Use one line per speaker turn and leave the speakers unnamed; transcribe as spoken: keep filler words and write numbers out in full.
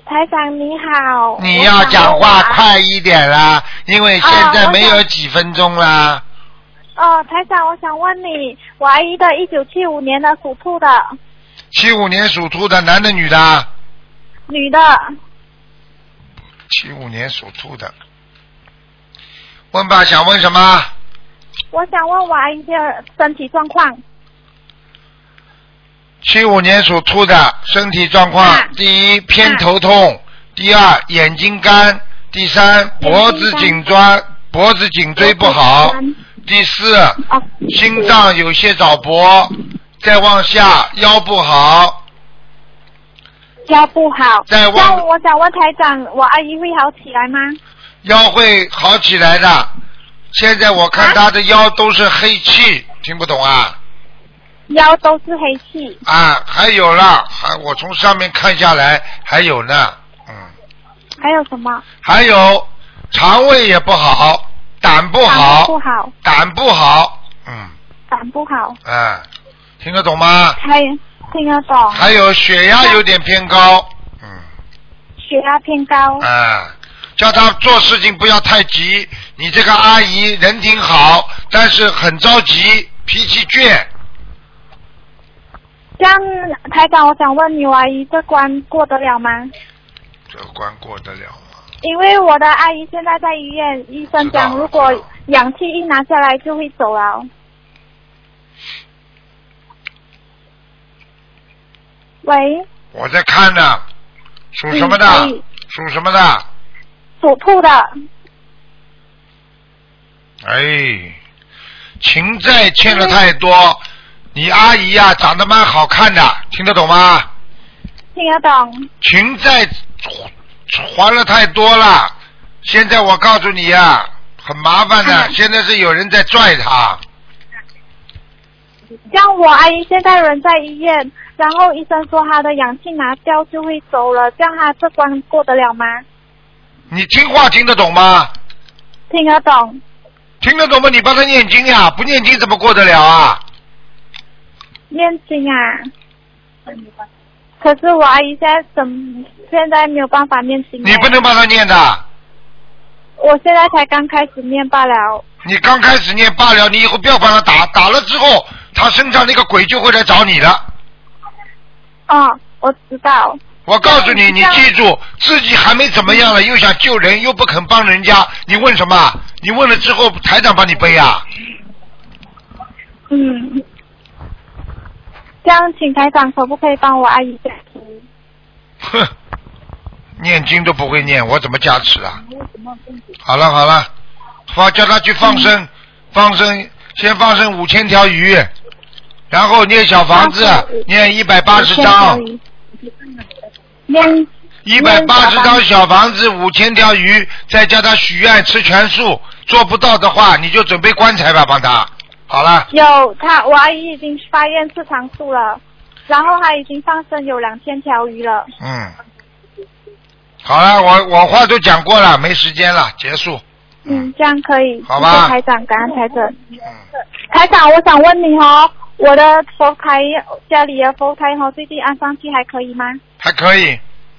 台长你好。
你要讲话快一点啦，因为现在没有几分钟啦。
哦，台长，我想问你，我阿姨的一九七五年的属兔的。
七五年属兔的，男的女的？
女的。
七五年属兔的，问吧，想问什么？
我想问我阿姨的身体状况。
七五年属兔的身体状况，啊、第一偏头痛，啊、第二眼睛干，第三脖子颈椎脖子颈椎不好，第四、啊、心脏有些早搏，再往下腰不好。
腰不好。
再往，
我想问台长，我阿姨会好起来吗？
腰会好起来的，现在我看她的腰都是黑气，啊、听不懂啊？
腰都是黑气
啊，还有了，还我从上面看下来还有呢，嗯。
还有什么？
还有肠胃也不好，胆不好，
胆不好，
胆不好，嗯。
胆不好。
哎，听得懂吗？
还听得懂。
还有血压有点偏高，嗯。
血压偏高。
哎，叫他做事情不要太急。你这个阿姨人挺好，但是很着急，脾气倔。
这样，台长，我想问你，我阿姨这关过得了吗？
这关过得了吗？
因为我的阿姨现在在医院，医生讲如果氧气一拿下来就会走了。喂。
我在看呢，属什么的？嗯、属什么的？
属兔的。
哎，情债欠了太多。嗯，你阿姨呀、啊，长得蛮好看的，听得懂吗？
听得懂。
情债还了太多了，现在我告诉你呀、啊，很麻烦的、嗯。现在是有人在拽她。
像我阿姨现在人在医院，然后医生说她的氧气拿掉就会走了，这样她这关过得了吗？
你听话听得懂吗？
听得懂。
听得懂吗？你帮她念经呀，不念经怎么过得了啊？
念经啊，可是我阿姨现在怎现在没有办法念经。
你不能帮她念的。
我现在才刚开始念罢了。
你刚开始念罢了，你以后不要帮她打，打了之后，她身上那个鬼就会来找你了。
哦，我知道。
我告诉你，你记住，自己还没怎么样了，又想救人，又不肯帮人家，你问什么？你问了之后，台长帮你背啊。
嗯。这样，请台长可不可以帮我阿姨加持？
哼，念经都不会念，我怎么加持啊？好了好了，放叫他去放生，嗯、放生先放生五千条鱼，然后念小房子，念一百八十张，
念
一百八十张小房子，五千条鱼，再叫他许愿吃全素，做不到的话，你就准备棺材吧，帮他。好了。
有他，我阿姨已经发愿吃长素了，然后他已经放生有两千条鱼了。
嗯。好了，我我话都讲过了，没时间了，结束。
嗯，这样可以。
好吧。
谢谢台长，感恩台长。嗯。台长，我想问你哦，我的佛台家里的佛台哦，最近安上去还可以吗？
还可以。